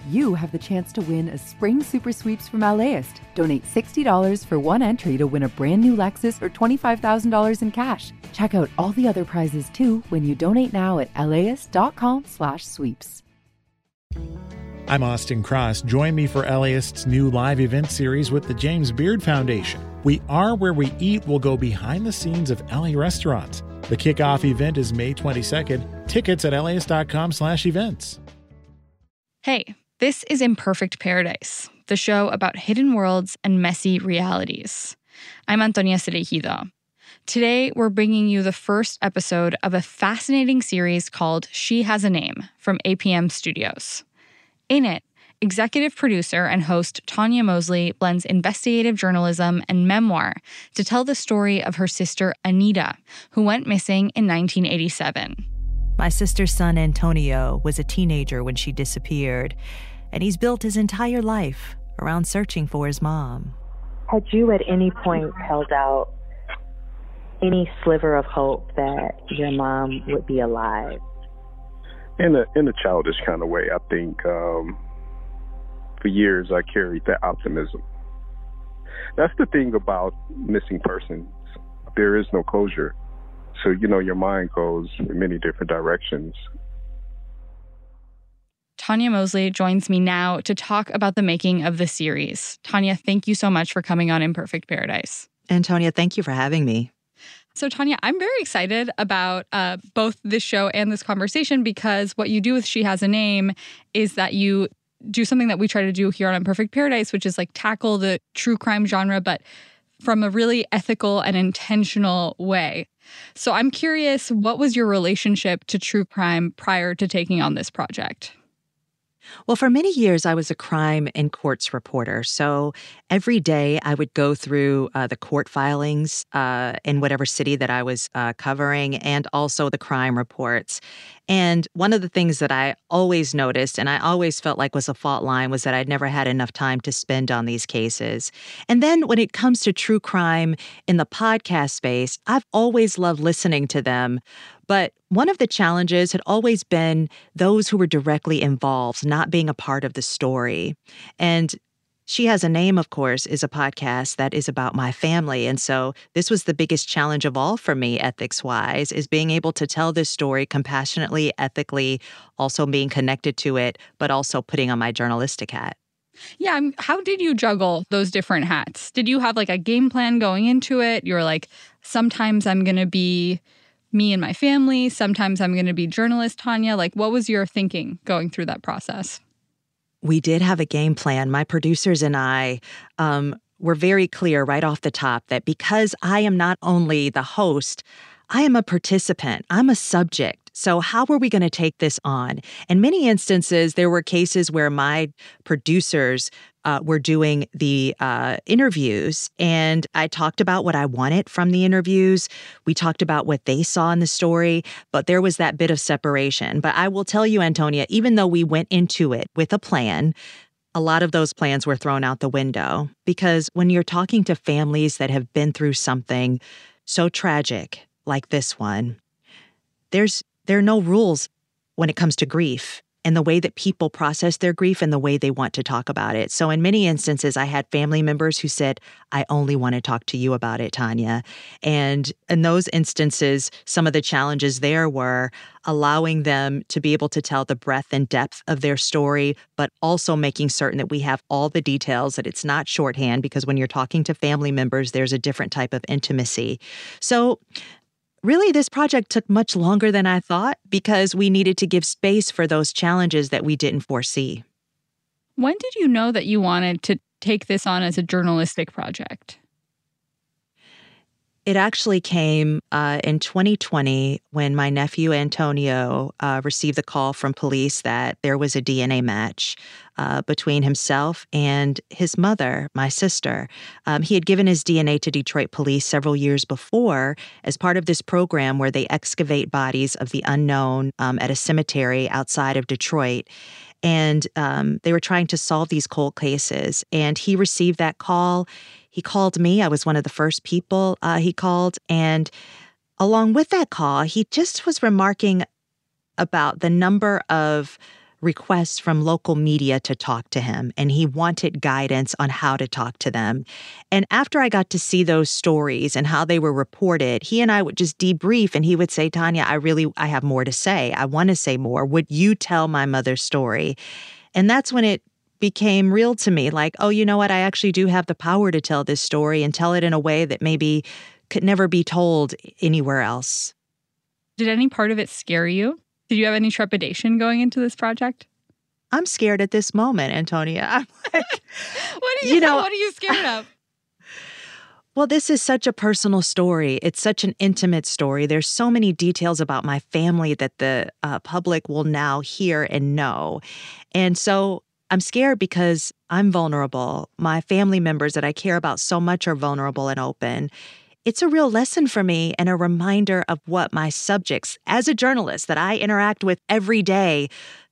you have the chance to win a spring super sweeps from LAist. Donate $60 for one entry to win a brand new Lexus or $25,000 in cash. Check out all the other prizes too when you donate now at LAist.com/sweeps. I'm Austin Cross. Join me for LAist's new live event series with the James Beard Foundation. We Are Where We Eat will go behind the scenes of LA restaurants. The kickoff event is May 22nd. Tickets at LAist.com/events. Hey, this is Imperfect Paradise, the show about hidden worlds and messy realities. I'm Antonia Cereijido. Today, we're bringing you the first episode of a fascinating series called She Has a Name from APM Studios. In it, executive producer and host Tanya Mosley blends investigative journalism and memoir to tell the story of her sister Anita, who went missing in 1987. My sister's son, Antonio, was a teenager when she disappeared, and he's built his entire life around searching for his mom. Had you at any point held out any sliver of hope that your mom would be alive? In a childish kind of way, I think for years I carried that optimism. That's the thing about missing persons. There is no closure. So, your mind goes in many different directions. Tanya Mosley joins me now to talk about the making of the series. Tanya, thank you so much for coming on Imperfect Paradise. Antonia, thank you for having me. So, Tanya, I'm very excited about both this show and this conversation because what you do with She Has a Name is that you do something that we try to do here on Imperfect Paradise, which is like tackle the true crime genre, but from a really ethical and intentional way. So I'm curious, what was your relationship to true crime prior to taking on this project? Well, for many years, I was a crime and courts reporter. So every day I would go through the court filings in whatever city that I was covering and also the crime reports. And one of the things that I always noticed and I always felt like was a fault line was that I'd never had enough time to spend on these cases. And then when it comes to true crime in the podcast space, I've always loved listening to them. But one of the challenges had always been those who were directly involved, not being a part of the story. And She Has a Name, of course, is a podcast that is about my family. And so this was the biggest challenge of all for me, ethics-wise, is being able to tell this story compassionately, ethically, also being connected to it, but also putting on my journalistic hat. Yeah, how did you juggle those different hats? Did you have like a game plan going into it? You were like, sometimes I'm going to be me and my family. Sometimes I'm going to be journalist Tanya. Like, what was your thinking going through that process? We did have a game plan. My producers and I were very clear right off the top that because I am not only the host, I am a participant. I'm a subject. So how were we going to take this on? In many instances, there were cases where my producers were doing the interviews, and I talked about what I wanted from the interviews. We talked about what they saw in the story, but there was that bit of separation. But I will tell you, Antonia, even though we went into it with a plan, a lot of those plans were thrown out the window because when you're talking to families that have been through something so tragic like this one, there are no rules when it comes to grief and the way that people process their grief and the way they want to talk about it. So in many instances, I had family members who said, I only want to talk to you about it, Tanya. And in those instances, some of the challenges there were allowing them to be able to tell the breadth and depth of their story, but also making certain that we have all the details, that it's not shorthand, because when you're talking to family members, there's a different type of intimacy. So really, this project took much longer than I thought because we needed to give space for those challenges that we didn't foresee. When did you know that you wanted to take this on as a journalistic project? It actually came in 2020 when my nephew Antonio received the call from police that there was a DNA match between himself and his mother, my sister. He had given his DNA to Detroit police several years before as part of this program where they excavate bodies of the unknown at a cemetery outside of Detroit. And they were trying to solve these cold cases. And he received that call. He called me. I was one of the first people he called. And along with that call, he just was remarking about the number of requests from local media to talk to him, and he wanted guidance on how to talk to them. And after I got to see those stories and how they were reported, he and I would just debrief, and he would say, Tanya, I have more to say. I want to say more. Would you tell my mother's story? And that's when it became real to me, like, oh, you know what? I actually do have the power to tell this story and tell it in a way that maybe could never be told anywhere else. Did any part of it scare you? Did you have any trepidation going into this project? I'm scared at this moment, Antonia. I'm like, what are you scared of? Well, this is such a personal story. It's such an intimate story. There's so many details about my family that the public will now hear and know. And so I'm scared because I'm vulnerable. My family members that I care about so much are vulnerable and open. It's a real lesson for me and a reminder of what my subjects, as a journalist that I interact with every day,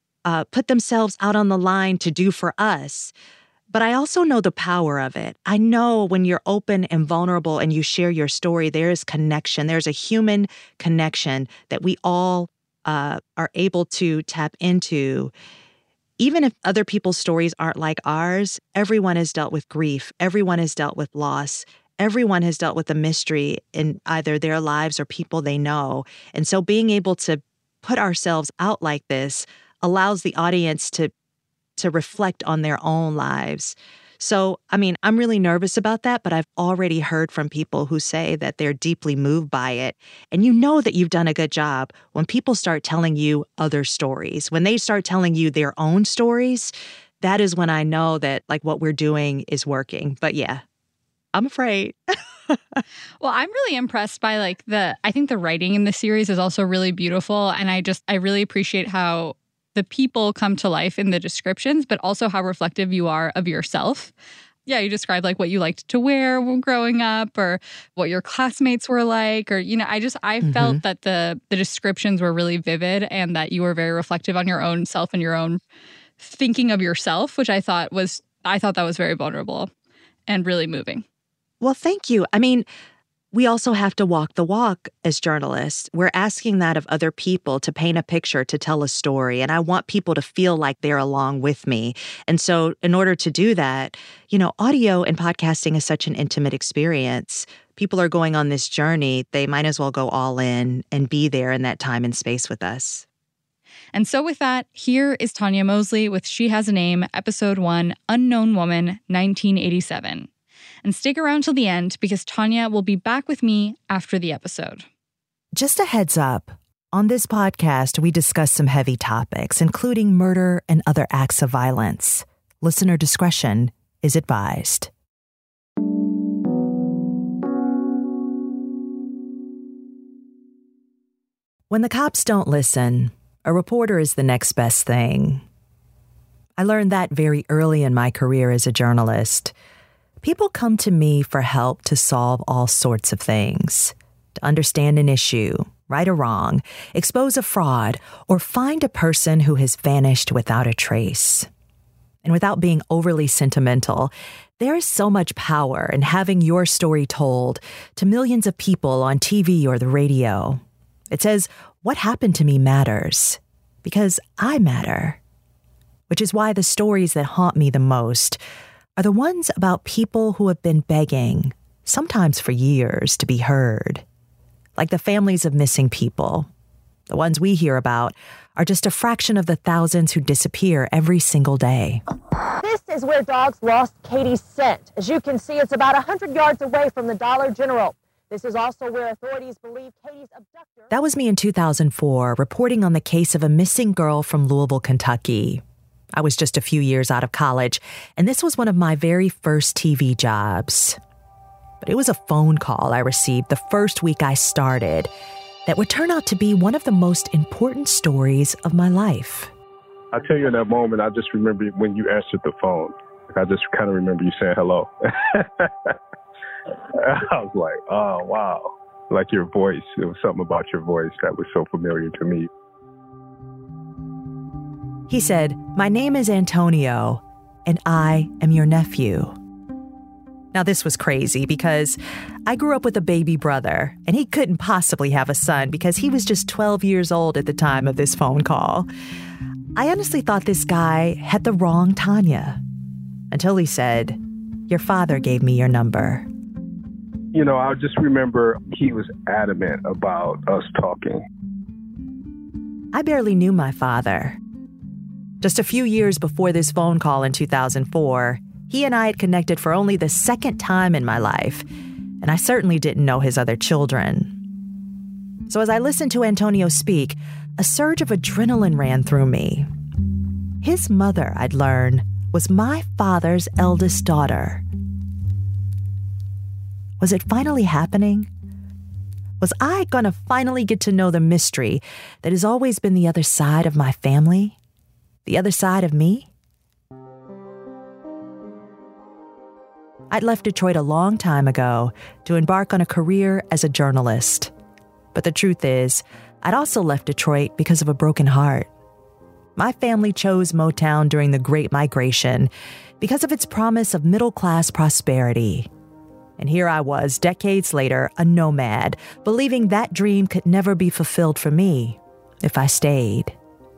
put themselves out on the line to do for us. But I also know the power of it. I know when you're open and vulnerable and you share your story, there is connection. There's a human connection that we all are able to tap into. Even if other people's stories aren't like ours, everyone has dealt with grief. Everyone has dealt with loss. Everyone has dealt with a mystery in either their lives or people they know. And so being able to put ourselves out like this allows the audience to reflect on their own lives. So, I mean, I'm really nervous about that, but I've already heard from people who say that they're deeply moved by it. And you know that you've done a good job when people start telling you other stories. When they start telling you their own stories, that is when I know that like what we're doing is working. But yeah, I'm afraid. Well, I'm really impressed by I think the writing in the series is also really beautiful. And I really appreciate how the people come to life in the descriptions, but also how reflective you are of yourself. Yeah, you describe like what you liked to wear when growing up or what your classmates were like, or, you know, I felt that the descriptions were really vivid and that you were very reflective on your own self and your own thinking of yourself, which I thought that was very vulnerable and really moving. Well, thank you. I mean, we also have to walk the walk as journalists. We're asking that of other people to paint a picture, to tell a story. And I want people to feel like they're along with me. And so in order to do that, you know, audio and podcasting is such an intimate experience. People are going on this journey. They might as well go all in and be there in that time and space with us. And so with that, here is Tanya Mosley with She Has a Name, Episode 1, Unknown Woman, 1987. And stick around till the end because Tanya will be back with me after the episode. Just a heads up, on this podcast, we discuss some heavy topics, including murder and other acts of violence. Listener discretion is advised. When the cops don't listen, a reporter is the next best thing. I learned that very early in my career as a journalist. People come to me for help to solve all sorts of things, to understand an issue, right or wrong, expose a fraud, or find a person who has vanished without a trace. And without being overly sentimental, there is so much power in having your story told to millions of people on TV or the radio. It says, what happened to me matters, because I matter. Which is why the stories that haunt me the most are the ones about people who have been begging, sometimes for years, to be heard. Like the families of missing people. The ones we hear about are just a fraction of the thousands who disappear every single day. This is where dogs lost Katie's scent. As you can see, it's about 100 yards away from the Dollar General. This is also where authorities believe Katie's abductor... That was me in 2004, reporting on the case of a missing girl from Louisville, Kentucky. I was just a few years out of college, and this was one of my very first TV jobs. But it was a phone call I received the first week I started that would turn out to be one of the most important stories of my life. I tell you, in that moment, I just remember when you answered the phone. I just kind of remember you saying hello. I was like, oh, wow. Like your voice. There was something about your voice that was so familiar to me. He said, "My name is Antonio, and I am your nephew." Now, this was crazy because I grew up with a baby brother, and he couldn't possibly have a son because he was just 12 years old at the time of this phone call. I honestly thought this guy had the wrong Tanya, until he said, "Your father gave me your number." You know, I just remember he was adamant about us talking. I barely knew my father. Just a few years before this phone call in 2004, he and I had connected for only the second time in my life, and I certainly didn't know his other children. So as I listened to Antonio speak, a surge of adrenaline ran through me. His mother, I'd learn, was my father's eldest daughter. Was it finally happening? Was I gonna finally get to know the mystery that has always been the other side of my family? The other side of me? I'd left Detroit a long time ago to embark on a career as a journalist. But the truth is, I'd also left Detroit because of a broken heart. My family chose Motown during the Great Migration because of its promise of middle-class prosperity. And here I was, decades later, a nomad, believing that dream could never be fulfilled for me if I stayed.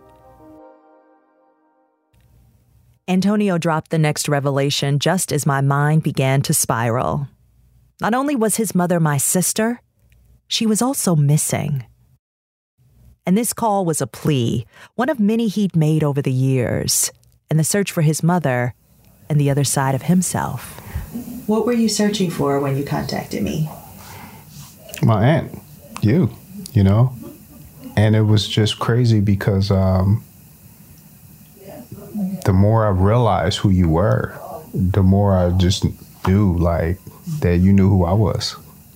Antonio dropped the next revelation just as my mind began to spiral. Not only was his mother my sister, she was also missing. And this call was a plea, one of many he'd made over the years, in the search for his mother and the other side of himself. What were you searching for when you contacted me? My aunt, you know? And it was just crazy because the more I realized who you were, the more I just knew, like, that you knew who I was.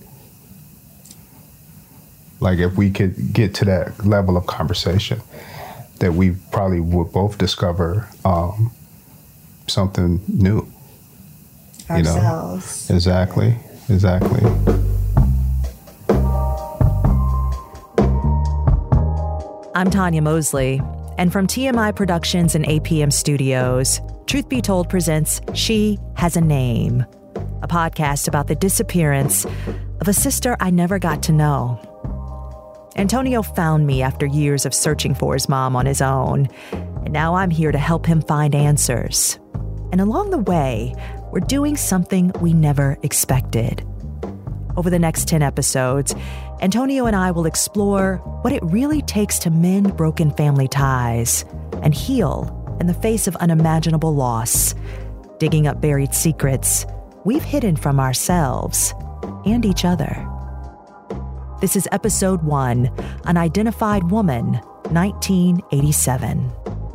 Like, if we could get to that level of conversation, that we probably would both discover something new. Ourselves. You know? Exactly. I'm Tanya Mosley, and from TMI Productions and APM Studios, Truth Be Told presents She Has a Name, a podcast about the disappearance of a sister I never got to know. Antonio found me after years of searching for his mom on his own, and now I'm here to help him find answers. And along the way, we're doing something we never expected. Over the next 10 episodes, Antonio and I will explore what it really takes to mend broken family ties and heal in the face of unimaginable loss, digging up buried secrets we've hidden from ourselves and each other. This is Episode 1, Unidentified Woman, 1987.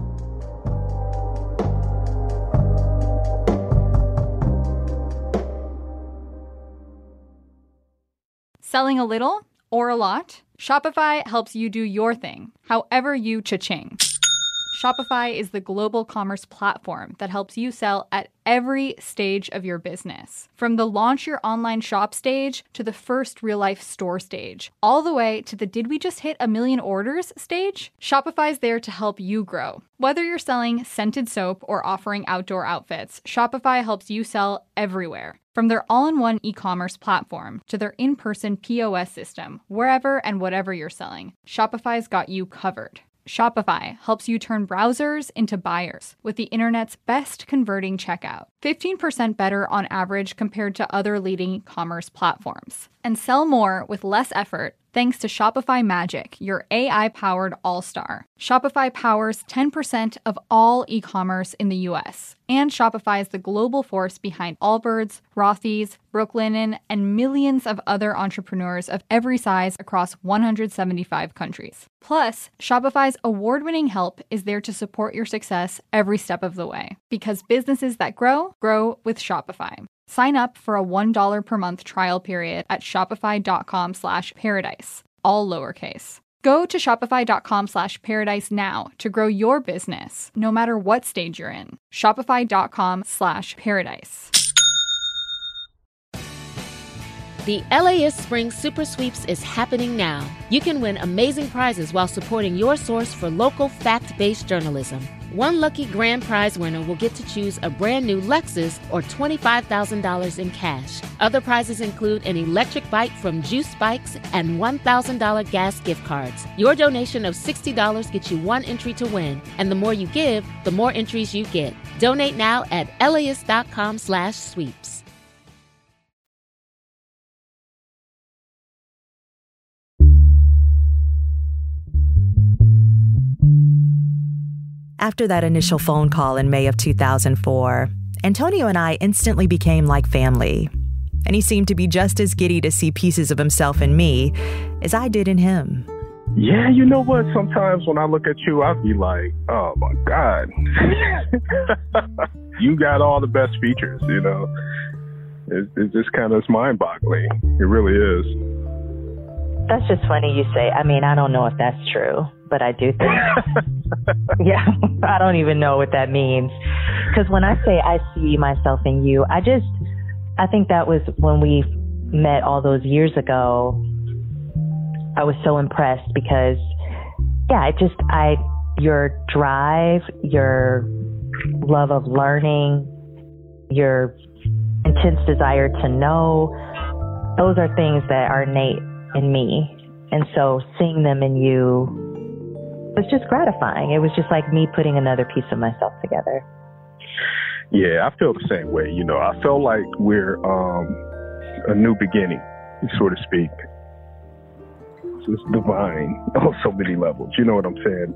Selling a little or a lot? Shopify helps you do your thing, however you cha-ching. Shopify is the global commerce platform that helps you sell at every stage of your business. From the launch your online shop stage to the first real-life store stage, all the way to the did we just hit 1 million orders stage? Shopify's there to help you grow. Whether you're selling scented soap or offering outdoor outfits, Shopify helps you sell everywhere. From their all-in-one e-commerce platform to their in-person POS system, wherever and whatever you're selling, Shopify's got you covered. Shopify helps you turn browsers into buyers with the internet's best converting checkout. 15% better on average compared to other leading commerce platforms. And sell more with less effort thanks to Shopify Magic, your AI-powered all-star. Shopify powers 10% of all e-commerce in the U.S. And Shopify is the global force behind Allbirds, Rothy's, Brooklinen, and millions of other entrepreneurs of every size across 175 countries. Plus, Shopify's award-winning help is there to support your success every step of the way. Because businesses that grow, grow with Shopify. Sign up for a $1 per month trial period at shopify.com/paradise, all lowercase. Go to shopify.com/paradise now to grow your business, no matter what stage you're in. Shopify.com/paradise. The LAist Spring Super Sweeps is happening now. You can win amazing prizes while supporting your source for local fact-based journalism. One lucky grand prize winner will get to choose a brand new Lexus or $25,000 in cash. Other prizes include an electric bike from Juice Bikes and $1,000 gas gift cards. Your donation of $60 gets you one entry to win, and the more you give, the more entries you get. Donate now at LAist.com/sweeps. After that initial phone call in May of 2004, Antonio and I instantly became like family. And he seemed to be just as giddy to see pieces of himself in me as I did in him. Yeah, you know what? Sometimes when I look at you, I'll be like, oh my God. You got all the best features, you know? It's just kind of mind-boggling. It really is. That's just funny you say. I mean, I don't know if that's true, but I do think. Yeah, I don't even know what that means. Because when I say I see myself in you, I think that was when we met all those years ago. I was so impressed because, yeah, your drive, your love of learning, your intense desire to know, those are things that are innate in me. And so seeing them in you was just gratifying. It was just like me putting another piece of myself together. Yeah, I feel the same way. You know, I feel like we're a new beginning, so to speak. It's divine on so many levels. You know what I'm saying?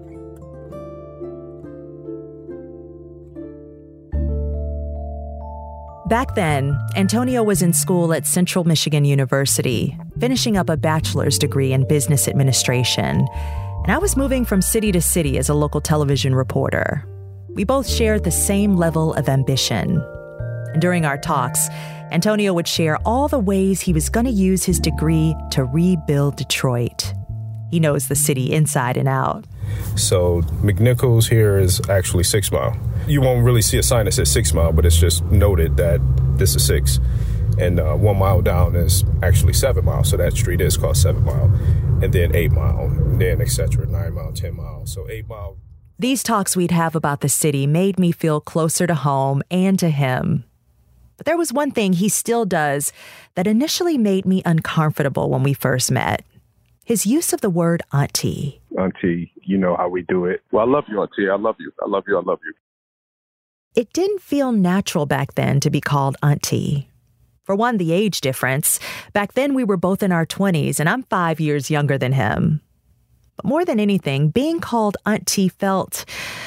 Back then, Antonio was in school at Central Michigan University, finishing up a bachelor's degree in business administration. And I was moving from city to city as a local television reporter. We both shared the same level of ambition. And during our talks, Antonio would share all the ways he was going to use his degree to rebuild Detroit. He knows the city inside and out. So McNichols here is actually 6 Mile. You won't really see a sign that says 6 Mile, but it's just noted that this is 6. And 1 mile down is actually 7 Mile. So that street is called 7 Mile. And then 8 Mile, and then et cetera, 9 Mile, 10 Mile. So 8 Mile. These talks we'd have about the city made me feel closer to home and to him. But there was one thing he still does that initially made me uncomfortable when we first met. His use of the word auntie. Auntie, you know how we do it. Well, I love you, auntie. I love you. I love you. I love you. It didn't feel natural back then to be called auntie. For one, the age difference. Back then, we were both in our 20s, and I'm 5 years younger than him. But more than anything, being called auntie felt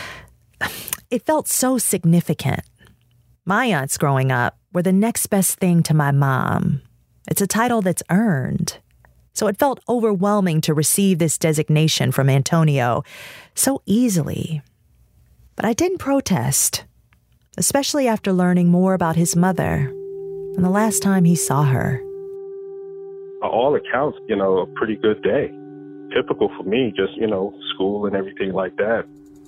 so significant. My aunts growing up were the next best thing to my mom. It's a title that's earned. So it felt overwhelming to receive this designation from Antonio so easily. But I didn't protest, especially after learning more about his mother and the last time he saw her. By all accounts, you know, a pretty good day. Typical for me, just, you know, school and everything like that.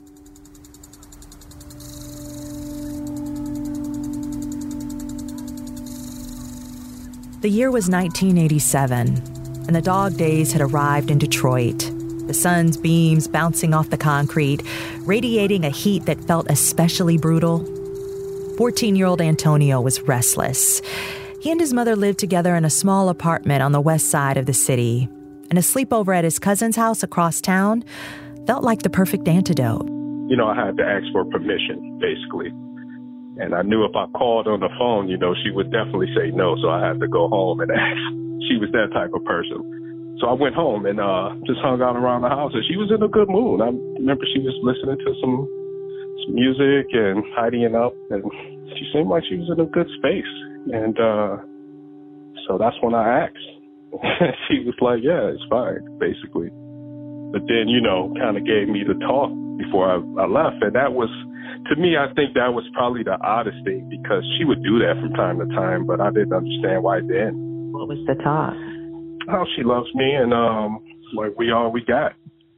The year was 1987, and the dog days had arrived in Detroit. The sun's beams bouncing off the concrete, radiating a heat that felt especially brutal. 14-year-old Antonio was restless. He and his mother lived together in a small apartment on the west side of the city, and a sleepover at his cousin's house across town felt like the perfect antidote. You know, I had to ask for permission, basically. And I knew if I called on the phone, you know, she would definitely say no, so I had to go home and ask. She was that type of person. So I went home and just hung out around the house, and she was in a good mood. I remember she was listening to some music and tidying up, and she seemed like she was in a good space. And so that's when I asked. She was like, yeah, it's fine, basically. But then, you know, kind of gave me the talk before I left. And that was, to me, I think that was probably the oddest thing, because she would do that from time to time, but I didn't understand why then. What was the talk? How she loves me, and like we got.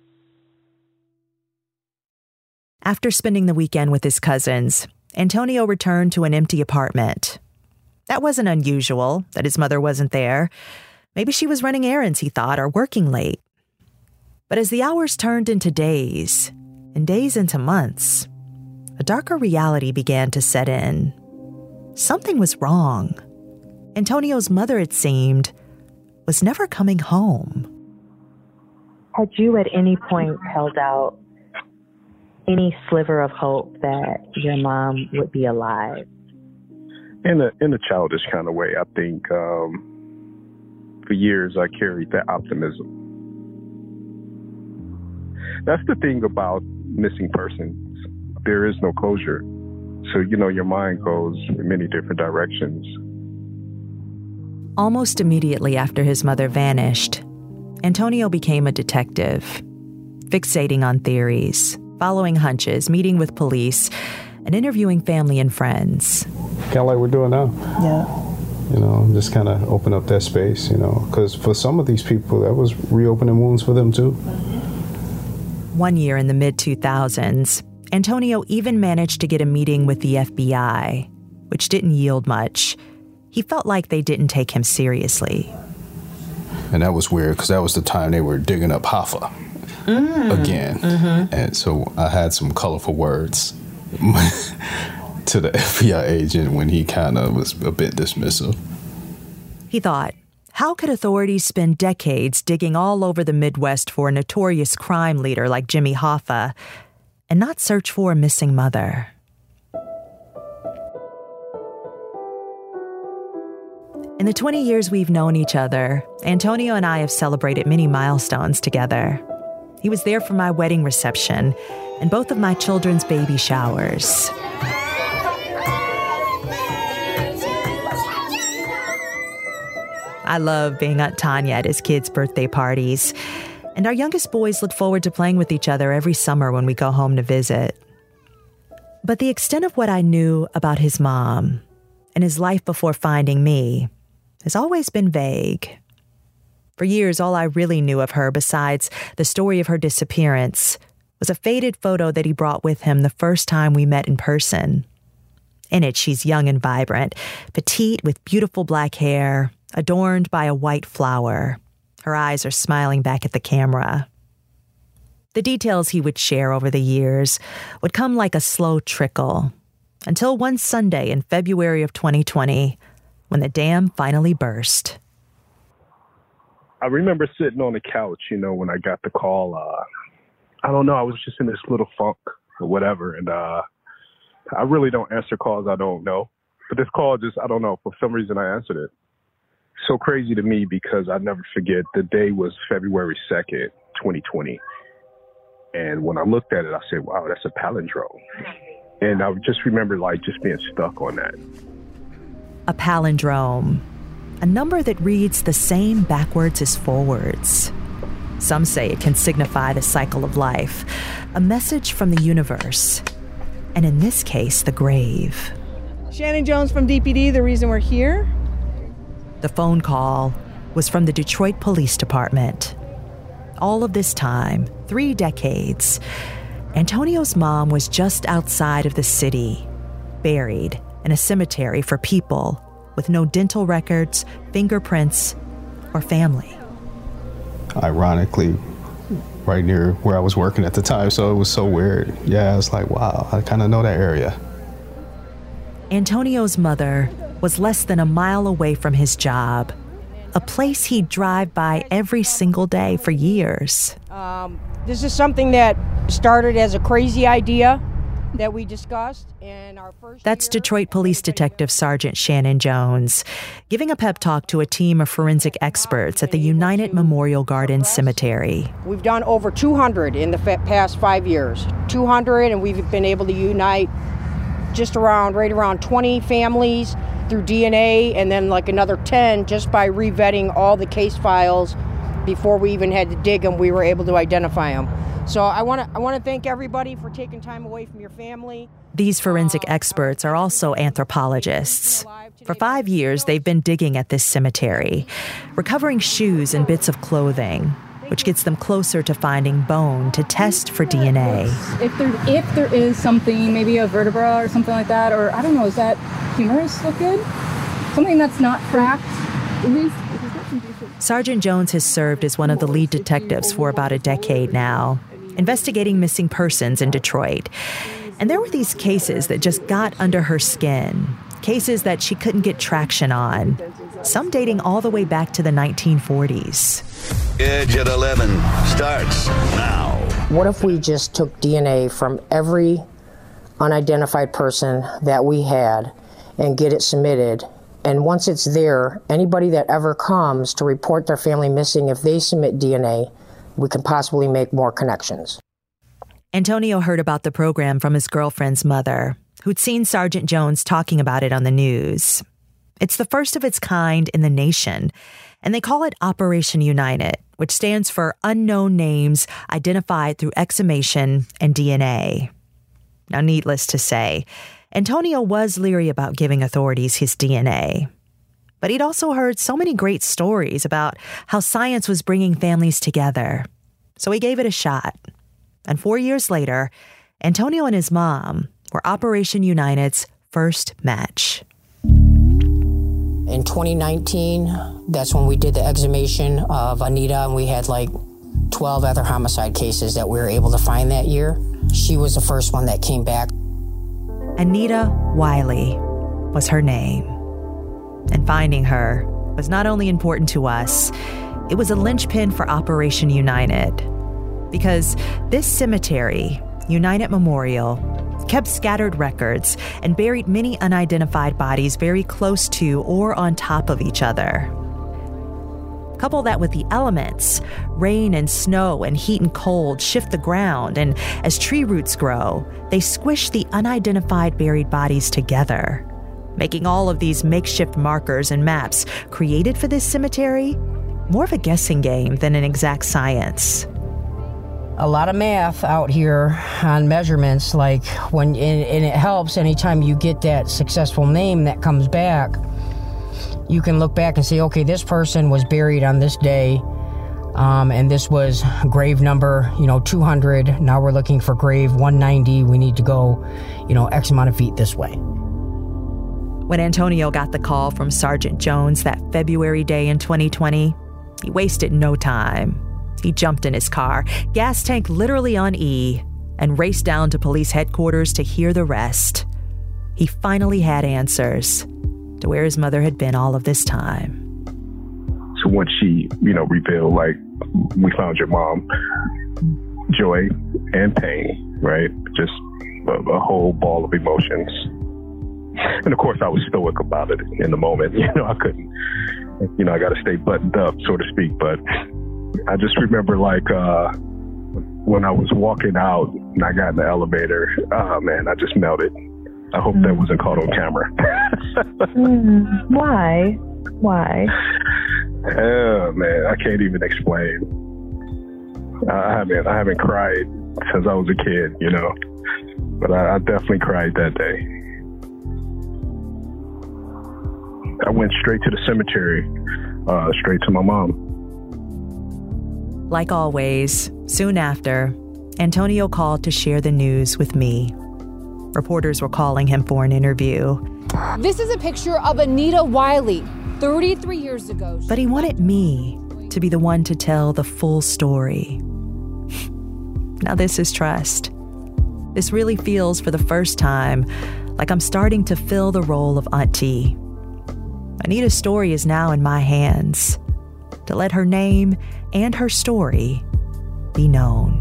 After spending the weekend with his cousins, Antonio returned to an empty apartment. That wasn't unusual, that his mother wasn't there. Maybe she was running errands, he thought, or working late. But as the hours turned into days, and days into months, a darker reality began to set in. Something was wrong. Antonio's mother, it seemed, was never coming home. Had you at any point held out any sliver of hope that your mom would be alive? In a childish kind of way, I think for years I carried that optimism. That's the thing about missing persons. There is no closure. So, your mind goes in many different directions. Almost immediately after his mother vanished, Antonio became a detective, fixating on theories, following hunches, meeting with police, and interviewing family and friends. Kind of like we're doing now. Yeah. Just kind of open up that space, because for some of these people, that was reopening wounds for them too. One year in the mid-2000s, Antonio even managed to get a meeting with the FBI, which didn't yield much. He felt like they didn't take him seriously. And that was weird, because that was the time they were digging up Hoffa again. Mm-hmm. And so I had some colorful words to the FBI agent when he kind of was a bit dismissive. He thought, how could authorities spend decades digging all over the Midwest for a notorious crime leader like Jimmy Hoffa and not search for a missing mother? In the 20 years we've known each other, Antonio and I have celebrated many milestones together. He was there for my wedding reception and both of my children's baby showers. I love being Aunt Tanya at his kids' birthday parties, and our youngest boys look forward to playing with each other every summer when we go home to visit. But the extent of what I knew about his mom and his life before finding me has always been vague. For years, all I really knew of her, besides the story of her disappearance, was a faded photo that he brought with him the first time we met in person. In it, she's young and vibrant, petite with beautiful black hair, adorned by a white flower. Her eyes are smiling back at the camera. The details he would share over the years would come like a slow trickle, until one Sunday in February of 2020, when the dam finally burst. I remember sitting on the couch, when I got the call. I don't know, I was just in this little funk or whatever, and I really don't answer calls I don't know. But this call just, I don't know, for some reason I answered it. So crazy to me because I never forget, the day was February 2nd, 2020. And when I looked at it, I said, wow, that's a palindrome. And I just remember just being stuck on that. A palindrome, a number that reads the same backwards as forwards. Some say it can signify the cycle of life, a message from the universe, and in this case, the grave. Shannon Jones from DPD, the reason we're here. The phone call was from the Detroit Police Department. All of this time, 3 decades, Antonio's mom was just outside of the city, buried in a cemetery for people with no dental records, fingerprints, or family. Ironically, right near where I was working at the time, so it was so weird. Yeah, I was like, wow, I kind of know that area. Antonio's mother was less than a mile away from his job, a place he'd drive by every single day for years. This is something that started as a crazy idea that we discussed in our first That's Detroit Police Detective Sergeant Shannon Jones, giving a pep talk to a team of forensic experts at the United Memorial Garden Cemetery. We've done over 200 in the past 5 years. 200, and we've been able to unite right around 20 families through DNA, and then another 10 just by revetting all the case files. Before we even had to dig them, we were able to identify them. So I want to thank everybody for taking time away from your family. These forensic experts are also anthropologists. For 5 years, they've been digging at this cemetery, recovering shoes and bits of clothing, which gets them closer to finding bone to test for DNA. If there is something, maybe a vertebra or something like that, or I don't know, is that humerus look good? Something that's not cracked, at least. Sergeant Jones has served as one of the lead detectives for about a decade now, investigating missing persons in Detroit. And there were these cases that just got under her skin, cases that she couldn't get traction on, some dating all the way back to the 1940s. Edge at 11 starts now. What if we just took DNA from every unidentified person that we had and get it submitted? And once it's there, anybody that ever comes to report their family missing, if they submit DNA, we can possibly make more connections. Antonio heard about the program from his girlfriend's mother, who'd seen Sergeant Jones talking about it on the news. It's the first of its kind in the nation, and they call it Operation United, which stands for Unknown Names Identified Through Exhumation and DNA. Now, needless to say, Antonio was leery about giving authorities his DNA. But he'd also heard so many great stories about how science was bringing families together. So he gave it a shot. And 4 years later, Antonio and his mom were Operation United's first match. In 2019, that's when we did the exhumation of Anita, and we had like 12 other homicide cases that we were able to find that year. She was the first one that came back. Anita Wiley was her name. And finding her was not only important to us, it was a linchpin for Operation United. Because this cemetery, United Memorial, kept scattered records and buried many unidentified bodies very close to or on top of each other. Couple that with the elements, rain and snow and heat and cold shift the ground, and as tree roots grow, they squish the unidentified buried bodies together, making all of these makeshift markers and maps created for this cemetery more of a guessing game than an exact science. A lot of math out here on measurements, like and it helps anytime you get that successful name that comes back. You can look back and say, okay, this person was buried on this day, and this was grave number, 200. Now we're looking for grave 190. We need to go, X amount of feet this way. When Antonio got the call from Sergeant Jones that February day in 2020, he wasted no time. He jumped in his car, gas tank literally on E, and raced down to police headquarters to hear the rest. He finally had answers to where his mother had been all of this time. So once she, revealed, like, we found your mom, joy and pain, right? Just a whole ball of emotions. And of course, I was stoic about it in the moment. I couldn't, I got to stay buttoned up, so to speak. But I just remember, when I was walking out and I got in the elevator, man, I just melted. I hope that wasn't caught on camera. Why? Oh, man, I can't even explain. I haven't cried since I was a kid, but I definitely cried that day. I went straight to the cemetery, straight to my mom. Like always, soon after, Antonio called to share the news with me. Reporters were calling him for an interview. This is a picture of Anita Wiley, 33 years ago. But he wanted me to be the one to tell the full story. Now this is trust. This really feels, for the first time, like I'm starting to fill the role of auntie. Anita's story is now in my hands, to let her name and her story be known.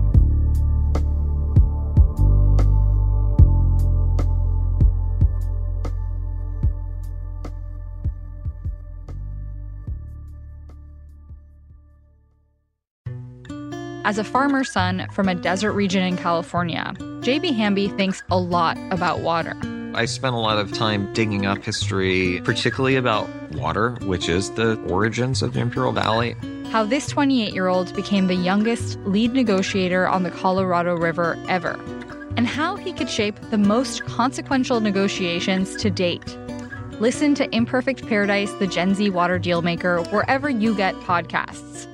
As a farmer's son from a desert region in California, J.B. Hamby thinks a lot about water. I spent a lot of time digging up history, particularly about water, which is the origins of the Imperial Valley. How this 28-year-old became the youngest lead negotiator on the Colorado River ever. And how he could shape the most consequential negotiations to date. Listen to Imperfect Paradise, the Gen Z water dealmaker, wherever you get podcasts.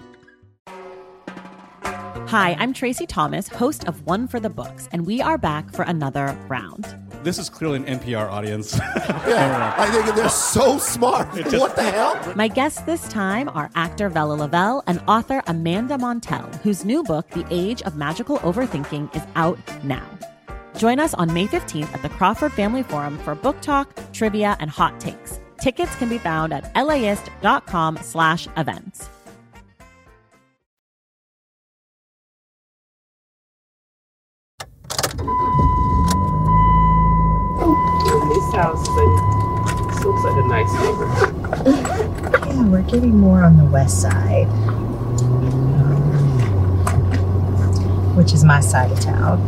Hi, I'm Tracy Thomas, host of One for the Books, and we are back for another round. This is clearly an NPR audience. Yeah, I think they're so smart. What the hell? My guests this time are actor Vella Lavelle and author Amanda Montell, whose new book, The Age of Magical Overthinking, is out now. Join us on May 15th at the Crawford Family Forum for book talk, trivia, and hot takes. Tickets can be found at laist.com/events. This house looks like a nice neighborhood. Yeah, we're getting more on the west side, which is my side of town.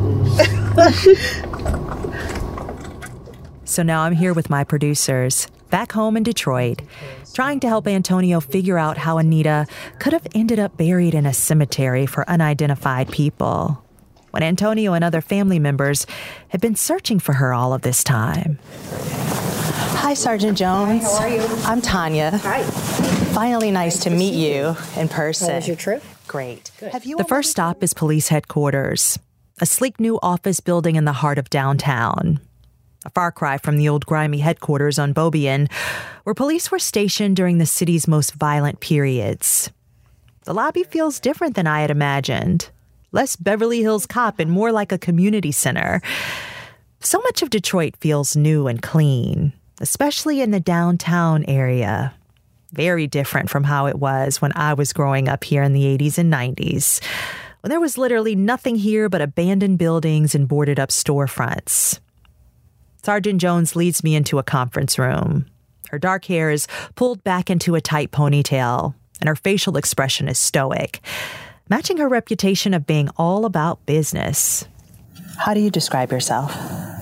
So now I'm here with my producers, back home in Detroit, trying to help Antonio figure out how Anita could have ended up buried in a cemetery for unidentified people, when Antonio and other family members have been searching for her all of this time. Hi, Sergeant Jones. Hi, how are you? I'm Tanya. Hi. Finally nice to meet you in person. How was your trip? Great. Good. The first stop is police headquarters, a sleek new office building in the heart of downtown. A far cry from the old grimy headquarters on Beaubien, where police were stationed during the city's most violent periods. The lobby feels different than I had imagined. Less Beverly Hills Cop and more like a community center. So much of Detroit feels new and clean, especially in the downtown area. Very different from how it was when I was growing up here in the 80s and 90s, when there was literally nothing here but abandoned buildings and boarded up storefronts. Sergeant Jones leads me into a conference room. Her dark hair is pulled back into a tight ponytail, and her facial expression is stoic, matching her reputation of being all about business. How do you describe yourself?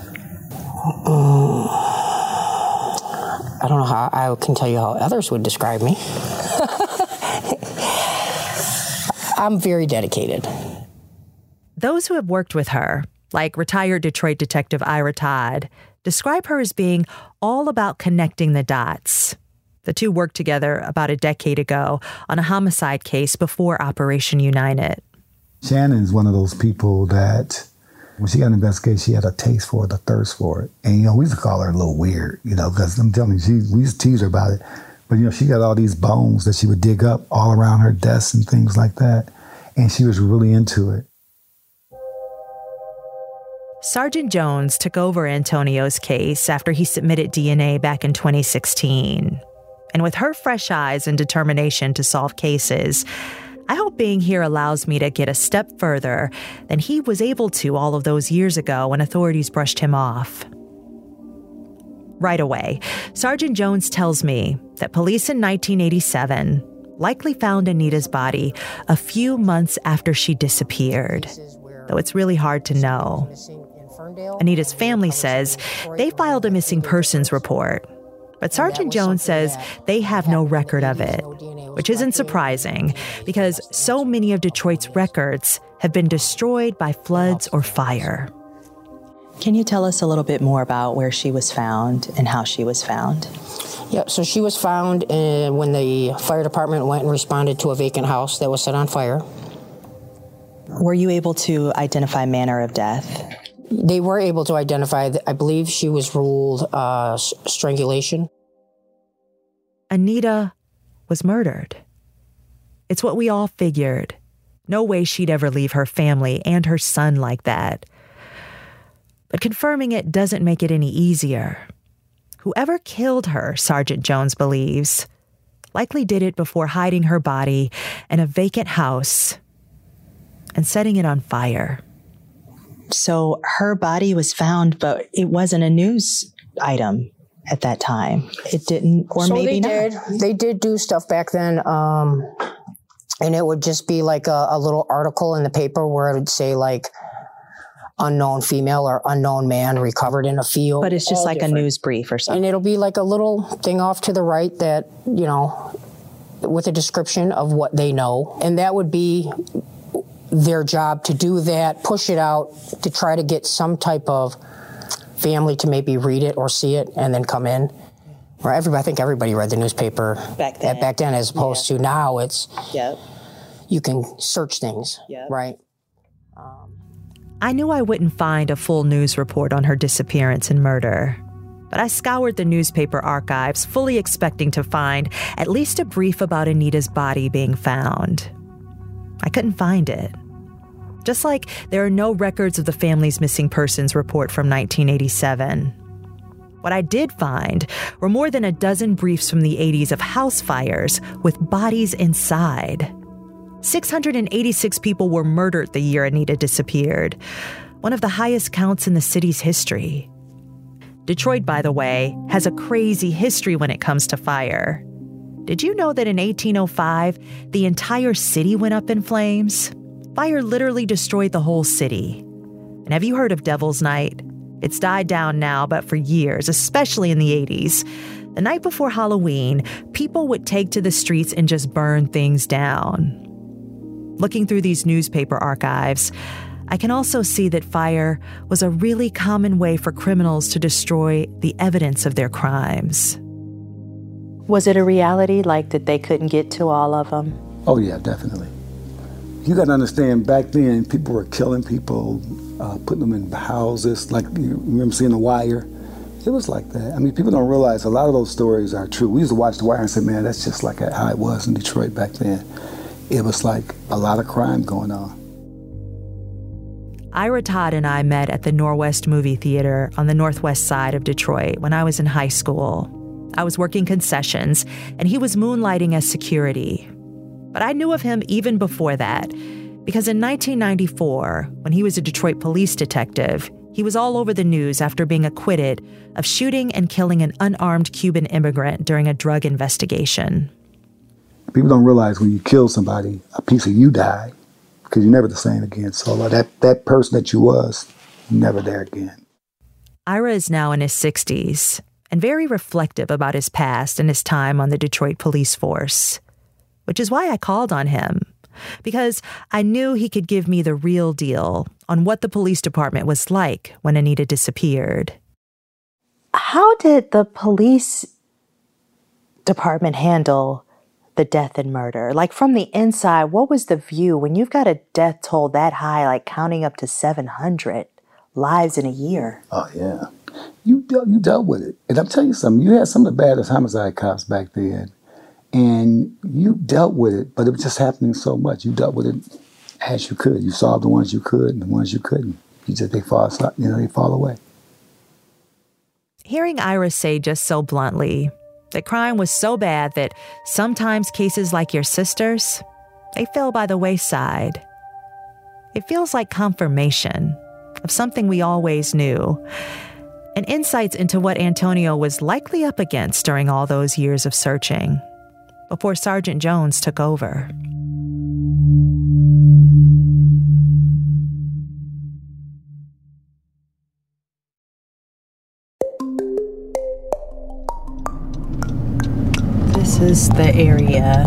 I don't know how I can tell you how others would describe me. I'm very dedicated. Those who have worked with her, like retired Detroit detective Ira Todd, describe her as being all about connecting the dots. The two worked together about a decade ago on a homicide case before Operation United. Shannon's one of those people that when she got an investigation, she had a taste for it, a thirst for it. And, we used to call her a little weird, because I'm telling you, we used to tease her about it. But, she got all these bones that she would dig up all around her desk and things like that. And she was really into it. Sergeant Jones took over Antonio's case after he submitted DNA back in 2016. And with her fresh eyes and determination to solve cases, I hope being here allows me to get a step further than he was able to all of those years ago when authorities brushed him off. Right away, Sergeant Jones tells me that police in 1987 likely found Anita's body a few months after she disappeared, though it's really hard to know. Anita's family says they filed a missing persons report, but Sergeant Jones says they have no record of it, which isn't surprising because so many of Detroit's records have been destroyed by floods or fire. Can you tell us a little bit more about where she was found and how she was found? Yeah, so she was found when the fire department went and responded to a vacant house that was set on fire. Were you able to identify manner of death? They were able to identify, I believe she was ruled strangulation. Anita was murdered. It's what we all figured. No way she'd ever leave her family and her son like that. But confirming it doesn't make it any easier. Whoever killed her, Sergeant Jones believes, likely did it before hiding her body in a vacant house and setting it on fire. So her body was found, but it wasn't a news item at that time. It didn't, or so maybe they not. They did do stuff back then, and it would just be like a little article in the paper where it would say like unknown female or unknown man recovered in a field. But it's just like a news brief or something. And it'll be like a little thing off to the right that, with a description of what they know. And that would be their job to do that, push it out, to try to get some type of family to maybe read it or see it and then come in. Or I think everybody read the newspaper back then as opposed to now it's, you can search things, right? I knew I wouldn't find a full news report on her disappearance and murder, but I scoured the newspaper archives, fully expecting to find at least a brief about Anita's body being found. I couldn't find it. Just like there are no records of the family's missing persons report from 1987. What I did find were more than a dozen briefs from the 80s of house fires with bodies inside. 686 people were murdered the year Anita disappeared, one of the highest counts in the city's history. Detroit, by the way, has a crazy history when it comes to fire. Did you know that in 1805, the entire city went up in flames? Fire literally destroyed the whole city. And have you heard of Devil's Night? It's died down now, but for years, especially in the 80s, the night before Halloween, people would take to the streets and just burn things down. Looking through these newspaper archives, I can also see that fire was a really common way for criminals to destroy the evidence of their crimes. Was it a reality, like that they couldn't get to all of them? Oh, yeah, definitely. You got to understand, back then, people were killing people, putting them in houses, like you remember seeing The Wire? It was like that. I mean, people don't realize a lot of those stories are true. We used to watch The Wire and say, man, that's just like how it was in Detroit back then. It was like a lot of crime going on. Ira Todd and I met at the Norwest Movie Theater on the northwest side of Detroit when I was in high school. I was working concessions, and he was moonlighting as security. But I knew of him even before that, because in 1994, when he was a Detroit police detective, he was all over the news after being acquitted of shooting and killing an unarmed Cuban immigrant during a drug investigation. People don't realize when you kill somebody, a piece of you died, because you're never the same again. So that person that you was, never there again. Ira is now in his 60s and very reflective about his past and his time on the Detroit police force, which is why I called on him, because I knew he could give me the real deal on what the police department was like when Anita disappeared. How did the police department handle the death and murder? Like from the inside, what was the view when you've got a death toll that high, like counting up to 700 lives in a year? Oh, yeah. You dealt with it. And I'm telling you something, you had some of the baddest homicide cops back then. And you dealt with it, but it was just happening so much. You dealt with it as you could. You solved the ones you could and the ones you couldn't. They fall away. Hearing Ira say just so bluntly that crime was so bad that sometimes cases like your sister's, they fell by the wayside. It feels like confirmation of something we always knew, and insights into what Antonio was likely up against during all those years of searching, before Sergeant Jones took over. This is the area.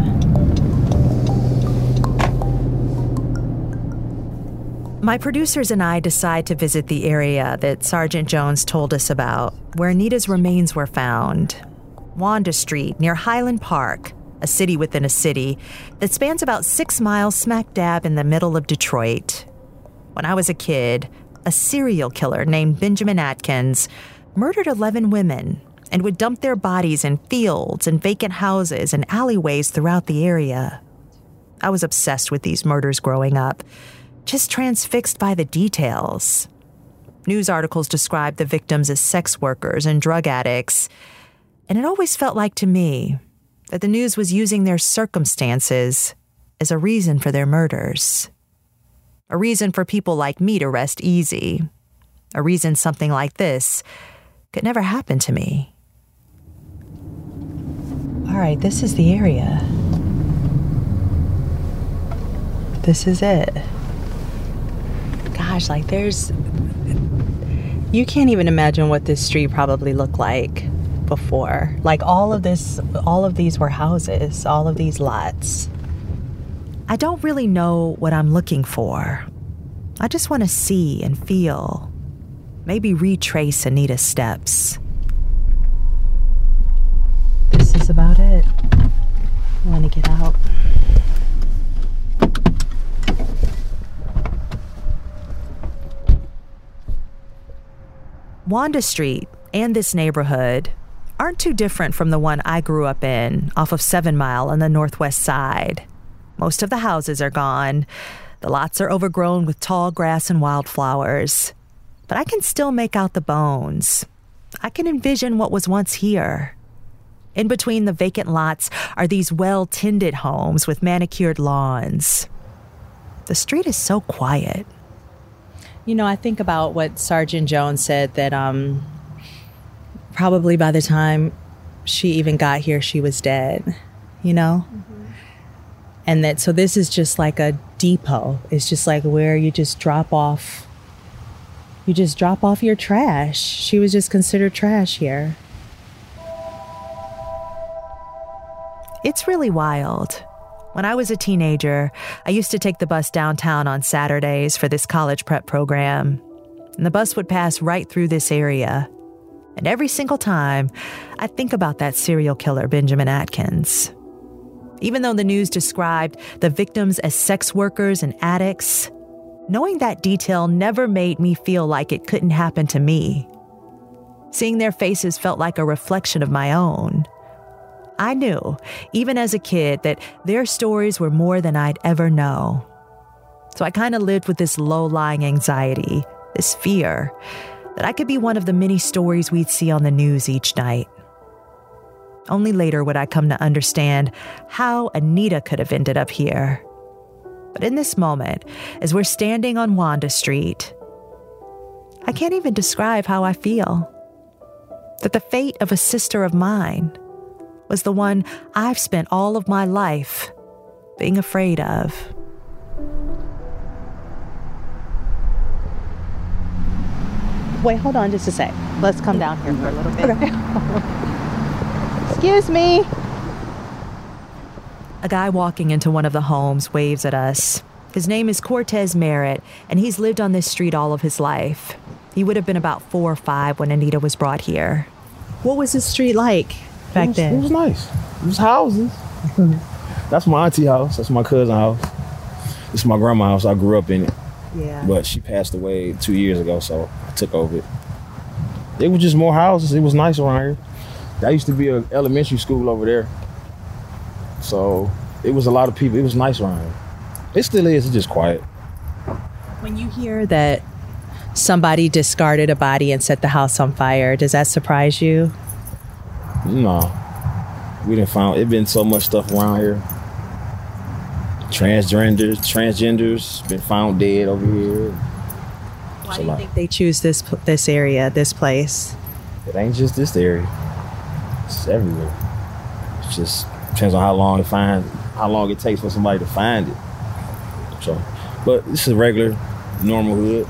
My producers and I decide to visit the area that Sergeant Jones told us about, where Anita's remains were found. Wanda Street, near Highland Park, a city within a city that spans about 6 miles smack dab in the middle of Detroit. When I was a kid, a serial killer named Benjamin Atkins murdered 11 women and would dump their bodies in fields and vacant houses and alleyways throughout the area. I was obsessed with these murders growing up, just transfixed by the details. News articles described the victims as sex workers and drug addicts, and it always felt like to me that the news was using their circumstances as a reason for their murders. A reason for people like me to rest easy. A reason something like this could never happen to me. All right, this is the area. This is it. Gosh, like you can't even imagine what this street probably looked like before. Like all of these were houses, all of these lots. I don't really know what I'm looking for. I just want to see and feel. Maybe retrace Anita's steps. This is about it. I want to get out. Wanda Street and this neighborhood aren't too different from the one I grew up in off of 7 Mile on the northwest side. Most of the houses are gone, The lots are overgrown with tall grass and wildflowers. But I can still make out the bones. I can envision what was once here. In between the vacant lots are these well-tended homes with manicured lawns. The street is so quiet. You know, I think about what Sergeant Jones said, that probably by the time she even got here, she was dead, you know? Mm-hmm. And that, so this is just like a depot. It's just like where you just drop off your trash. She was just considered trash here. It's really wild. When I was a teenager, I used to take the bus downtown on Saturdays for this college prep program. And the bus would pass right through this area. And every single time, I think about that serial killer, Benjamin Atkins. Even though the news described the victims as sex workers and addicts, knowing that detail never made me feel like it couldn't happen to me. Seeing their faces felt like a reflection of my own. I knew, even as a kid, that their stories were more than I'd ever know. So I kind of lived with this low-lying anxiety, this fear, that I could be one of the many stories we'd see on the news each night. Only later would I come to understand how Anita could have ended up here. But in this moment, as we're standing on Wanda Street, I can't even describe how I feel. That the fate of a sister of mine was the one I've spent all of my life being afraid of. Wait, hold on just a sec. Let's come down here for a little bit. Okay. Excuse me. A guy walking into one of the homes waves at us. His name is Cortez Merritt, and he's lived on this street all of his life. He would have been about 4 or 5 when Anita was brought here. What was this street like back then? It was nice. It was houses. That's my auntie house. That's my cousin's house. This is my grandma's house. I grew up in it. Yeah. But she passed away 2 years ago, so I took over it. It was just more houses. It was nice around here. There used to be an elementary school over there. So it was a lot of people. It was nice around here. It still is. It's just quiet. When you hear that somebody discarded a body and set the house on fire, does that surprise you? No. We didn't find, it been so much stuff around here. Transgenders been found dead over here. Why do you think they choose this area, this place? It ain't just this area. It's everywhere. It just depends on how long it takes for somebody to find it. So, but this is a regular, normal hood.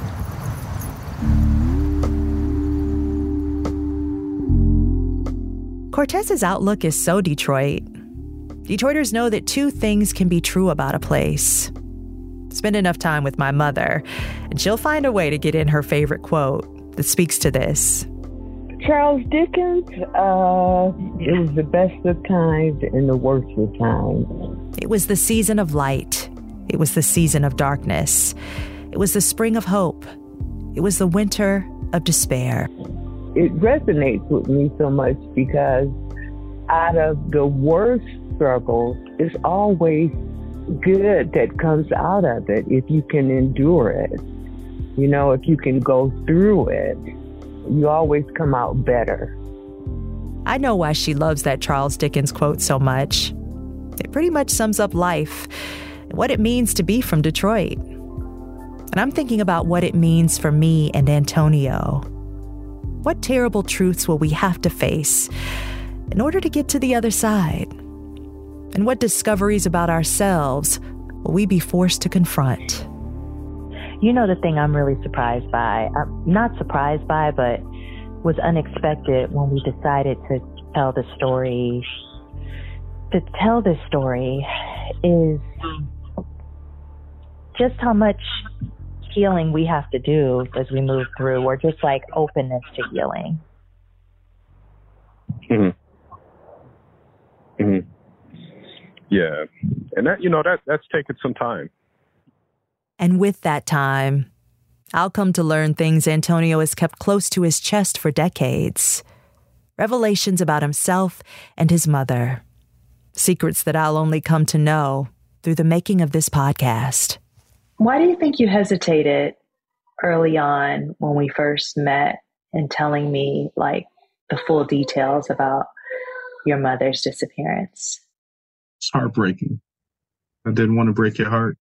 Cortez's outlook is so Detroit. Detroiters know that 2 things can be true about a place. Spend enough time with my mother, and she'll find a way to get in her favorite quote that speaks to this. Charles Dickens, it was the best of times and the worst of times. It was the season of light. It was the season of darkness. It was the spring of hope. It was the winter of despair. It resonates with me so much because out of the worst struggles, it's always good that comes out of it if you can endure it. You know, if you can go through it, you always come out better. I know why she loves that Charles Dickens quote so much. It pretty much sums up life and what it means to be from Detroit. And I'm thinking about what it means for me and Antonio. What terrible truths will we have to face in order to get to the other side? And what discoveries about ourselves will we be forced to confront? You know, the thing I'm really surprised by, not surprised by, but was unexpected when we decided to tell the story. To tell this story is just how much healing we have to do as we move through, or just like openness to healing. Mm-hmm. Mm-hmm. Yeah. And that's taken some time. And with that time, I'll come to learn things Antonio has kept close to his chest for decades. Revelations about himself and his mother. Secrets that I'll only come to know through the making of this podcast. Why do you think you hesitated early on when we first met in telling me like the full details about your mother's disappearance? It's heartbreaking. I didn't want to break your heart.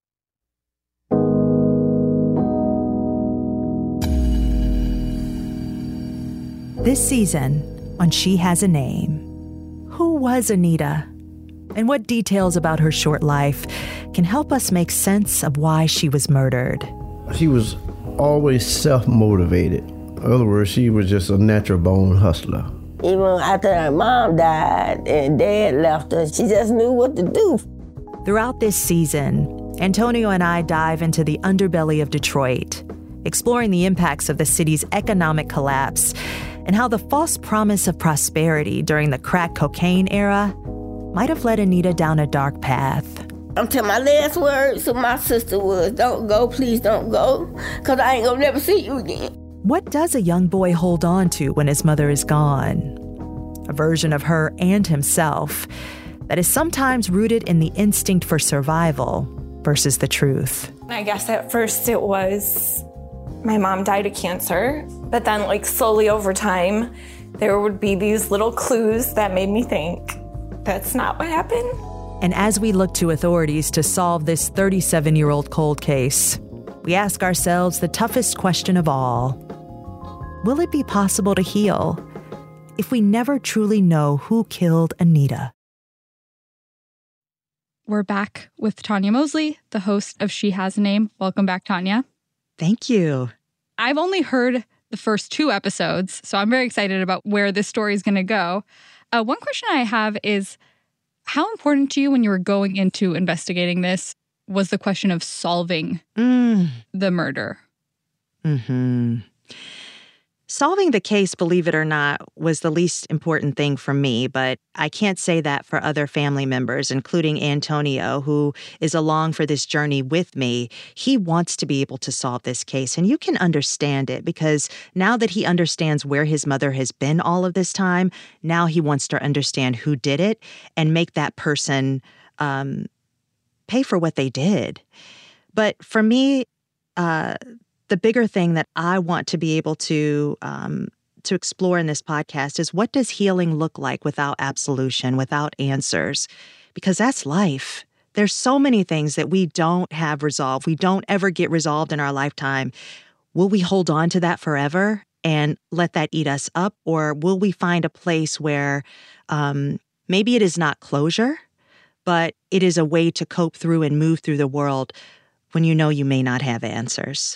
This season on She Has a Name, who was Anita? And what details about her short life can help us make sense of why she was murdered? She was always self-motivated. In other words, she was just a natural-born hustler. Even after her mom died and dad left her, she just knew what to do. Throughout this season, Antonio and I dive into the underbelly of Detroit, exploring the impacts of the city's economic collapse and how the false promise of prosperity during the crack cocaine era might have led Anita down a dark path. Until my last words to my sister was, don't go, please don't go, because I ain't gonna never see you again. What does a young boy hold on to when his mother is gone? A version of her and himself that is sometimes rooted in the instinct for survival versus the truth. I guess at first it was my mom died of cancer, but then like slowly over time, there would be these little clues that made me think that's not what happened. And as we look to authorities to solve this 37-year-old cold case, we ask ourselves the toughest question of all. Will it be possible to heal if we never truly know who killed Anita? We're back with Tanya Mosley, the host of She Has a Name. Welcome back, Tanya. Thank you. I've only heard the first 2 episodes, so I'm very excited about where this story is going to go. One question I have is, how important to you when you were going into investigating this was the question of solving the murder? Mm-hmm. Solving the case, believe it or not, was the least important thing for me, but I can't say that for other family members, including Antonio, who is along for this journey with me. He wants to be able to solve this case, and you can understand it because now that he understands where his mother has been all of this time, now he wants to understand who did it and make that person pay for what they did. But for me, the bigger thing that I want to be able to explore in this podcast is, what does healing look like without absolution, without answers? Because that's life. There's so many things that we don't have resolved. We don't ever get resolved in our lifetime. Will we hold on to that forever and let that eat us up? Or will we find a place where maybe it is not closure, but it is a way to cope through and move through the world when you know you may not have answers?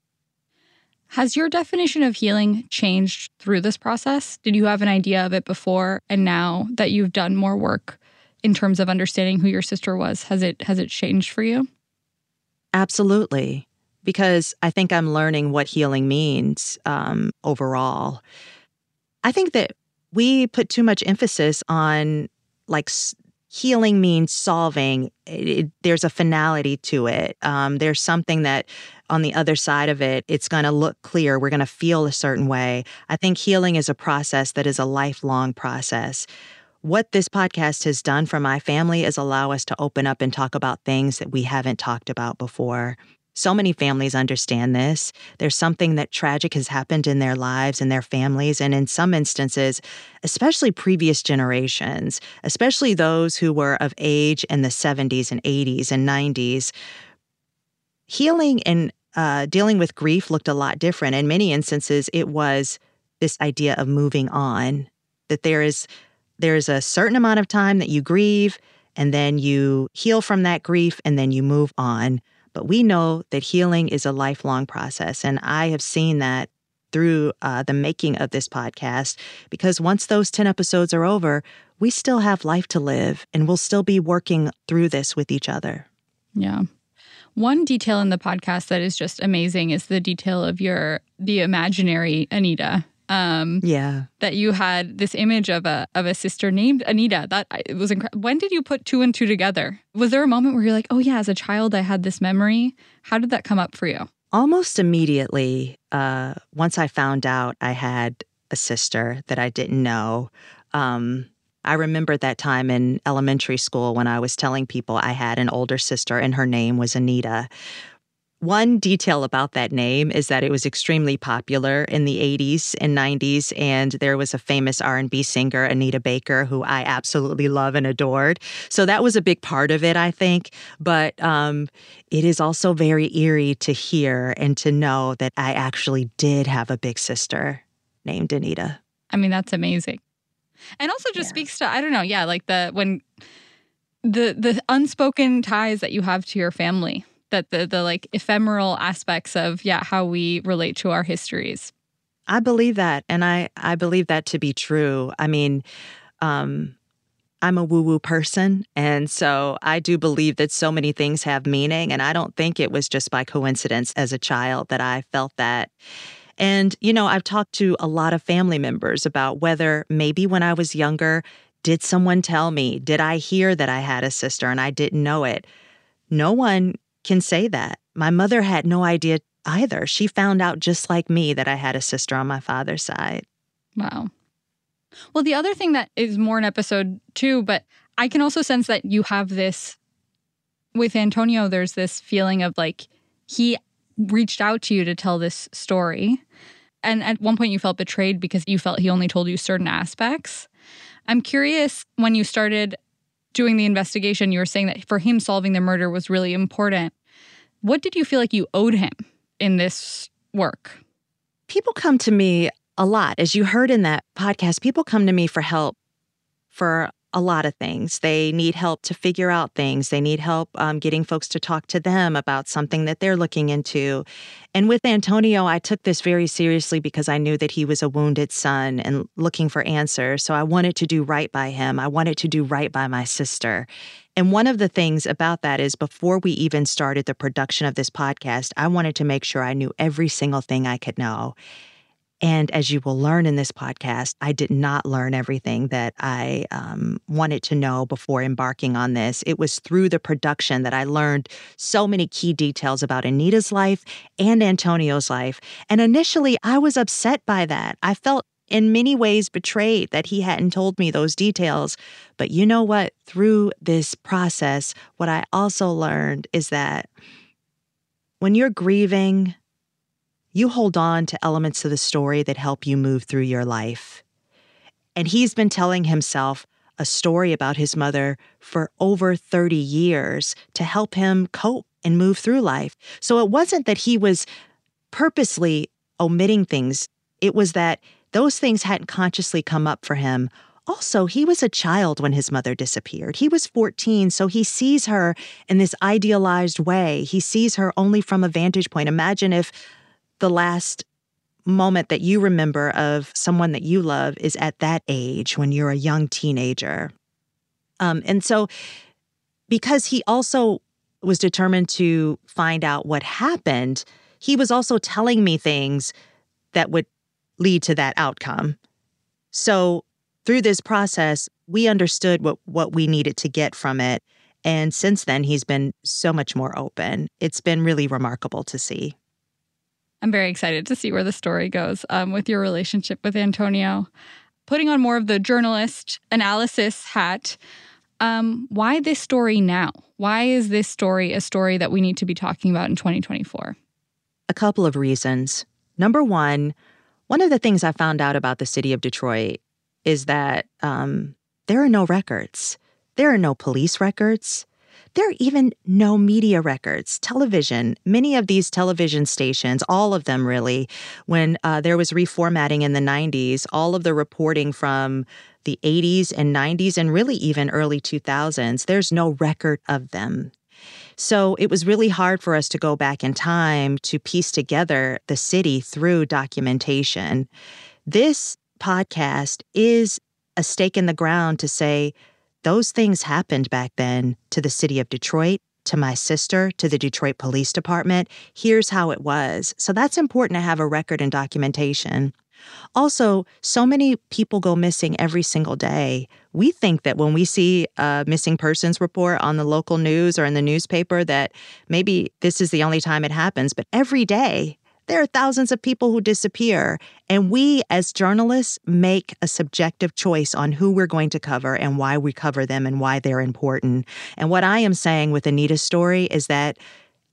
Has your definition of healing changed through this process? Did you have an idea of it before, and now that you've done more work in terms of understanding who your sister was, has it changed for you? Absolutely, because I think I'm learning what healing means overall. I think that we put too much emphasis on healing means solving. There's a finality to it. There's something that on the other side of it, it's going to look clear. We're going to feel a certain way. I think healing is a process that is a lifelong process. What this podcast has done for my family is allow us to open up and talk about things that we haven't talked about before. So many families understand this. There's something that tragic has happened in their lives and their families, and in some instances, especially previous generations, especially those who were of age in the 70s and 80s and 90s, healing and dealing with grief looked a lot different. In many instances, it was this idea of moving on, that there is a certain amount of time that you grieve, and then you heal from that grief, and then you move on. But we know that healing is a lifelong process, and I have seen that through the making of this podcast, because once those 10 episodes are over, we still have life to live, and we'll still be working through this with each other. Yeah. One detail in the podcast that is just amazing is the detail of the imaginary Anita. That you had this image of a sister named Anita. It was incredible. When did you put 2 and 2 together? Was there a moment where you're like, oh yeah, as a child I had this memory? How did that come up for you? Almost immediately, once I found out I had a sister that I didn't know, I remembered that time in elementary school when I was telling people I had an older sister and her name was Anita. One detail about that name is that it was extremely popular in the 80s and 90s, and there was a famous R&B singer, Anita Baker, who I absolutely love and adored. So that was a big part of it, I think. But it is also very eerie to hear and to know that I actually did have a big sister named Anita. I mean, that's amazing. And also just speaks to, I don't know, like the unspoken ties that you have to your family. That the like ephemeral aspects of, how we relate to our histories. I believe that. And I believe that to be true. I mean, I'm a woo-woo person. And so I do believe that so many things have meaning. And I don't think it was just by coincidence as a child that I felt that. And, I've talked to a lot of family members about whether maybe when I was younger, did someone tell me? Did I hear that I had a sister and I didn't know it? No one can say that. My mother had no idea either. She found out just like me that I had a sister on my father's side. Wow. Well, the other thing that is more in episode 2, but I can also sense that you have this, with Antonio, there's this feeling of like, he reached out to you to tell this story. And at one point you felt betrayed because you felt he only told you certain aspects. I'm curious, when you started doing the investigation, you were saying that for him solving the murder was really important. What did you feel like you owed him in this work? People come to me a lot. As you heard in that podcast, people come to me for help for a lot of things. They need help to figure out things. They need help getting folks to talk to them about something that they're looking into. And with Antonio, I took this very seriously because I knew that he was a wounded son and looking for answers. So I wanted to do right by him. I wanted to do right by my sister. And one of the things about that is before we even started the production of this podcast, I wanted to make sure I knew every single thing I could know. And as you will learn in this podcast, I did not learn everything that I wanted to know before embarking on this. It was through the production that I learned so many key details about Anita's life and Antonio's life. And initially, I was upset by that. I felt in many ways betrayed that he hadn't told me those details. But you know what? Through this process, what I also learned is that when you're grieving, you hold on to elements of the story that help you move through your life. And he's been telling himself a story about his mother for over 30 years to help him cope and move through life. So it wasn't that he was purposely omitting things. It was that those things hadn't consciously come up for him. Also, he was a child when his mother disappeared. He was 14, so he sees her in this idealized way. He sees her only from a vantage point. Imagine if the last moment that you remember of someone that you love is at that age when you're a young teenager. And so because he also was determined to find out what happened, he was also telling me things that would lead to that outcome. So through this process, we understood what we needed to get from it. And since then, he's been so much more open. It's been really remarkable to see. I'm very excited to see where the story goes with your relationship with Antonio. Putting on more of the journalist analysis hat, why this story now? Why is this story a story that we need to be talking about in 2024? A couple of reasons. Number one of the things I found out about the city of Detroit is that there are no records. There are no police records. There are even no media records, television. Many of these television stations, all of them really, when there was reformatting in the 90s, all of the reporting from the 80s and 90s and really even early 2000s, there's no record of them. So it was really hard for us to go back in time to piece together the city through documentation. This podcast is a stake in the ground to say, those things happened back then to the city of Detroit, to my sister, to the Detroit Police Department. Here's how it was. So that's important to have a record and documentation. Also, so many people go missing every single day. We think that when we see a missing persons report on the local news or in the newspaper that maybe this is the only time it happens, but every day there are thousands of people who disappear. And we as journalists make a subjective choice on who we're going to cover and why we cover them and why they're important. And what I am saying with Anita's story is that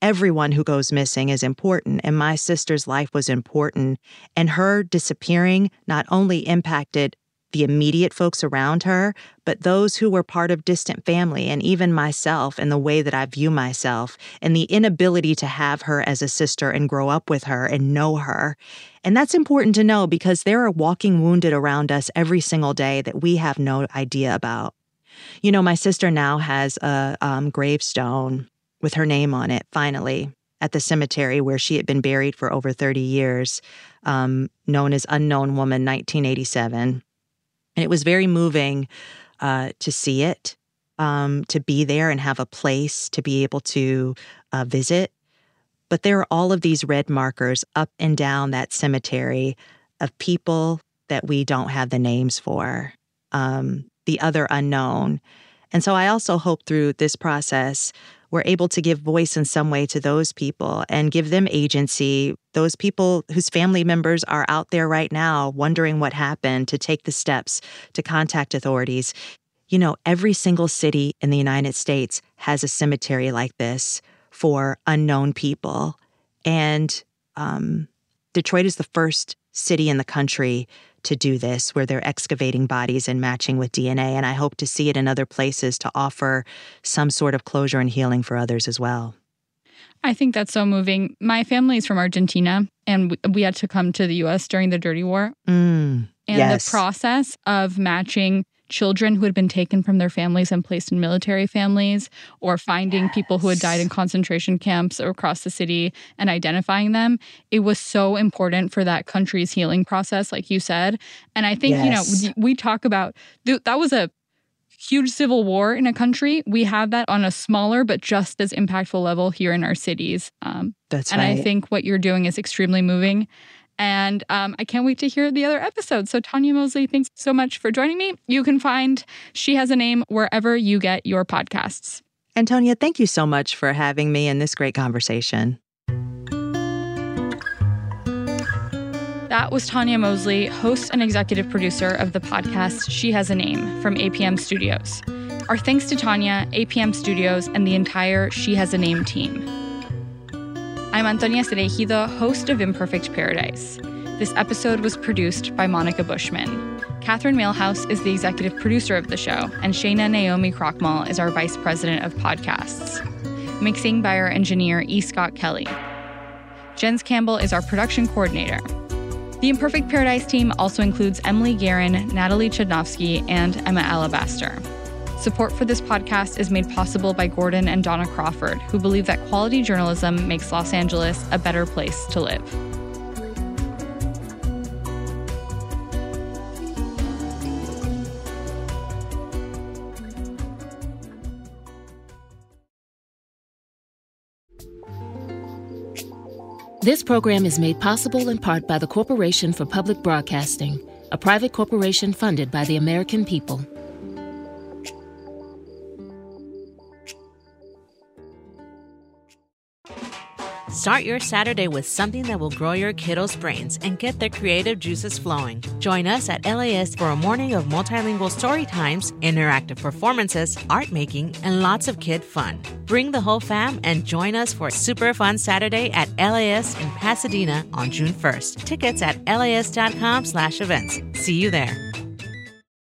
everyone who goes missing is important, and my sister's life was important. And her disappearing not only impacted the immediate folks around her, but those who were part of distant family, and even myself and the way that I view myself, and the inability to have her as a sister and grow up with her and know her. And that's important to know because there are walking wounded around us every single day that we have no idea about. You know, my sister now has a gravestone with her name on it, finally, at the cemetery where she had been buried for over 30 years, known as Unknown Woman 1987. And it was very moving to see it, to be there and have a place to be able to visit. But there are all of these red markers up and down that cemetery of people that we don't have the names for, the other unknown. And so I also hope through this process, we're able to give voice in some way to those people and give them agency, those people whose family members are out there right now wondering what happened, to take the steps to contact authorities. You know, every single city in the United States has a cemetery like this for unknown people. And Detroit is the first city in the country to do this, where they're excavating bodies and matching with DNA. And I hope to see it in other places to offer some sort of closure and healing for others as well. I think that's so moving. My family is from Argentina, and we had to come to the U.S. during the Dirty War. And yes. The process of matching children who had been taken from their families and placed in military families, or finding people who had died in concentration camps across the city and identifying them, it was so important for that country's healing process, like you said. And I think, you know, we talk about, that was a huge civil war in a country. We have that on a smaller but just as impactful level here in our cities. That's and right. I think what you're doing is extremely moving. And I can't wait to hear the other episodes. So Tonya Mosley, thanks so much for joining me. You can find She Has a Name wherever you get your podcasts. And Tonya, thank you so much for having me in this great conversation. That was Tonya Mosley, host and executive producer of the podcast She Has a Name from APM Studios. Our thanks to Tonya, APM Studios, and the entire She Has a Name team. I'm Antonia Cereijido, host of Imperfect Paradise. This episode was produced by Monica Bushman. Catherine Mailhouse is the executive producer of the show, and Shayna Naomi Krochmal is our vice president of podcasts. Mixing by our engineer E. Scott Kelly. Jens Campbell is our production coordinator. The Imperfect Paradise team also includes Emily Guerin, Natalie Chudnovsky, and Emma Alabaster. Support for this podcast is made possible by Gordon and Donna Crawford, who believe that quality journalism makes Los Angeles a better place to live. This program is made possible in part by the Corporation for Public Broadcasting, a private corporation funded by the American people. Start your Saturday with something that will grow your kiddos' brains and get their creative juices flowing. Join us at LAist for a morning of multilingual story times, interactive performances, art making, and lots of kid fun. Bring the whole fam and join us for a super fun Saturday at LAist in Pasadena on June 1st. Tickets at laist.com/events. See you there.